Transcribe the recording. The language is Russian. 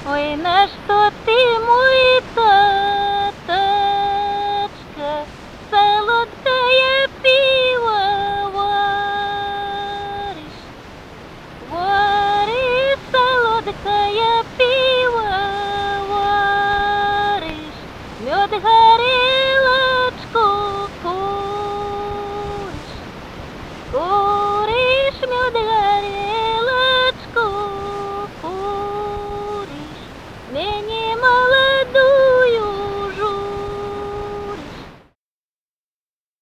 Ой, на что ты, мой таточка, солодкое пиво варишь? Варишь солодкое пиво, варишь, мед горит.